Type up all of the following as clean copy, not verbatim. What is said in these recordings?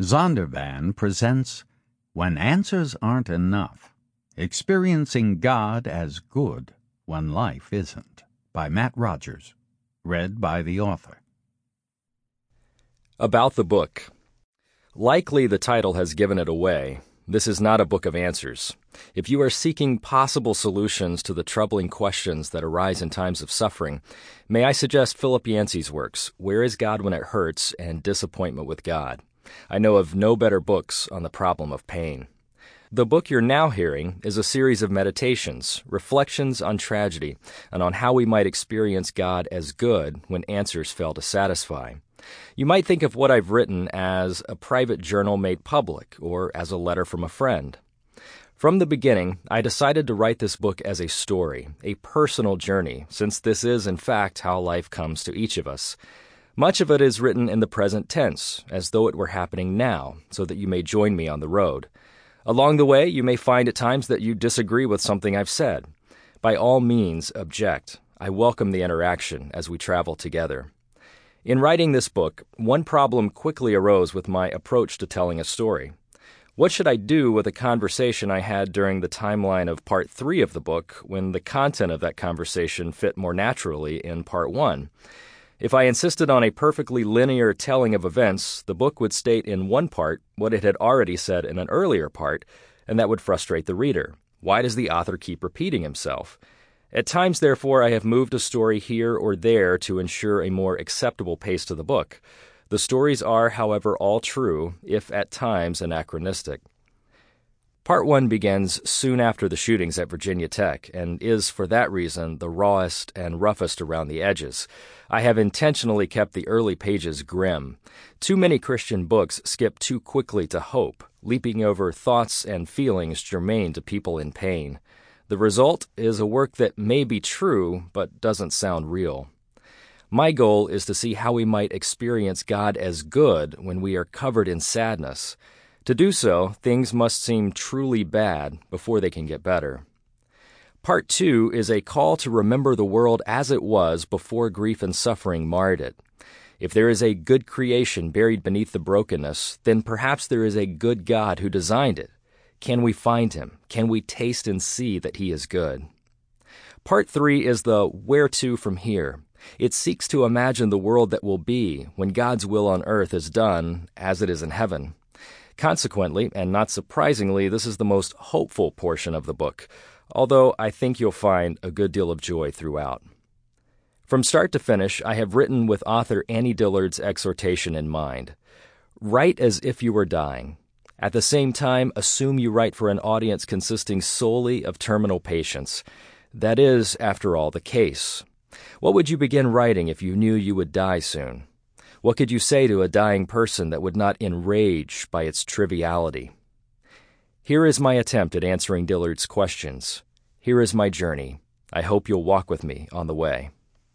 Zondervan presents When Answers Aren't Enough, Experiencing God as Good When Life Isn't, by Matt Rogers, read by the author. About the book. Likely the title has given it away. This is not a book of answers. If you are seeking possible solutions to the troubling questions that arise in times of suffering, may I suggest Philip Yancey's works, Where is God When It Hurts and Disappointment with God? I know of no better books on the problem of pain. The book you're now hearing is a series of meditations, reflections on tragedy, and on how we might experience God as good when answers fail to satisfy. You might think of what I've written as a private journal made public, or as a letter from a friend. From the beginning, I decided to write this book as a story, a personal journey, since this is, in fact, how life comes to each of us. Much of it is written in the present tense, as though it were happening now, so that you may join me on the road. Along the way, you may find at times that you disagree with something I've said. By all means, object. I welcome the interaction as we travel together. In writing this book, one problem quickly arose with my approach to telling a story. What should I do with a conversation I had during the timeline of Part 3 of the book when the content of that conversation fit more naturally in Part 1? If I insisted on a perfectly linear telling of events, the book would state in one part what it had already said in an earlier part, and that would frustrate the reader. Why does the author keep repeating himself? At times, therefore, I have moved a story here or there to ensure a more acceptable pace to the book. The stories are, however, all true, if at times anachronistic. Part 1 begins soon after the shootings at Virginia Tech and is, for that reason, the rawest and roughest around the edges. I have intentionally kept the early pages grim. Too many Christian books skip too quickly to hope, leaping over thoughts and feelings germane to people in pain. The result is a work that may be true, but doesn't sound real. My goal is to see how we might experience God as good when we are covered in sadness. To do so, things must seem truly bad before they can get better. Part 2 is a call to remember the world as it was before grief and suffering marred it. If there is a good creation buried beneath the brokenness, then perhaps there is a good God who designed it. Can we find him? Can we taste and see that he is good? Part 3 is the where to from here. It seeks to imagine the world that will be when God's will on earth is done as it is in heaven. Consequently, and not surprisingly, this is the most hopeful portion of the book, although I think you'll find a good deal of joy throughout. From start to finish, I have written with author Annie Dillard's exhortation in mind. Write as if you were dying. At the same time, assume you write for an audience consisting solely of terminal patients. That is, after all, the case. What would you begin writing if you knew you would die soon? What could you say to a dying person that would not enrage by its triviality? Here is my attempt at answering Dillard's questions. Here is my journey. I hope you'll walk with me on the way.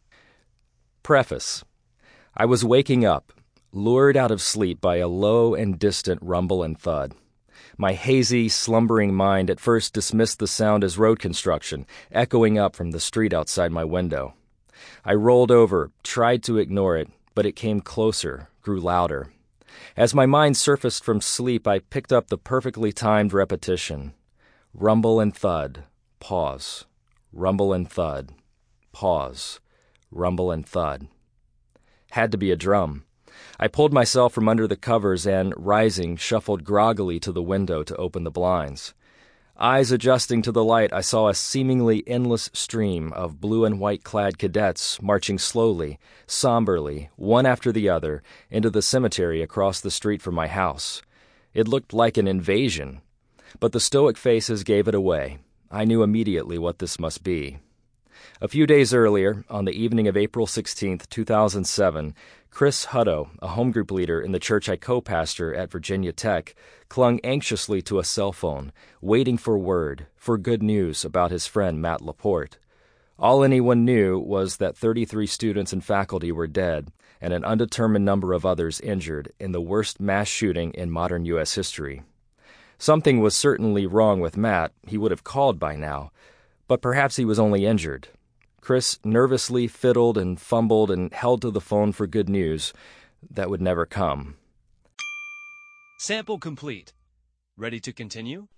Preface. I was waking up, lured out of sleep by a low and distant rumble and thud. My hazy, slumbering mind at first dismissed the sound as road construction, echoing up from the street outside my window. I rolled over, tried to ignore it, but it came closer, grew louder. As my mind surfaced from sleep, I picked up the perfectly timed repetition. Rumble and thud, pause. Rumble and thud, pause. Rumble and thud. Had to be a drum. I pulled myself from under the covers and, rising, shuffled groggily to the window to open the blinds. Eyes adjusting to the light, I saw a seemingly endless stream of blue and white-clad cadets marching slowly, somberly, one after the other, into the cemetery across the street from my house. It looked like an invasion, but the stoic faces gave it away. I knew immediately what this must be. A few days earlier, on the evening of April 16, 2007, Chris Hutto, a home group leader in the church I co-pastor at Virginia Tech, clung anxiously to a cell phone, waiting for word, for good news about his friend Matt Laporte. All anyone knew was that 33 students and faculty were dead and an undetermined number of others injured in the worst mass shooting in modern U.S. history. Something was certainly wrong with Matt, he would have called by now, but perhaps he was only injured. Chris nervously fiddled and fumbled and held to the phone for good news that would never come. Sample complete. Ready to continue?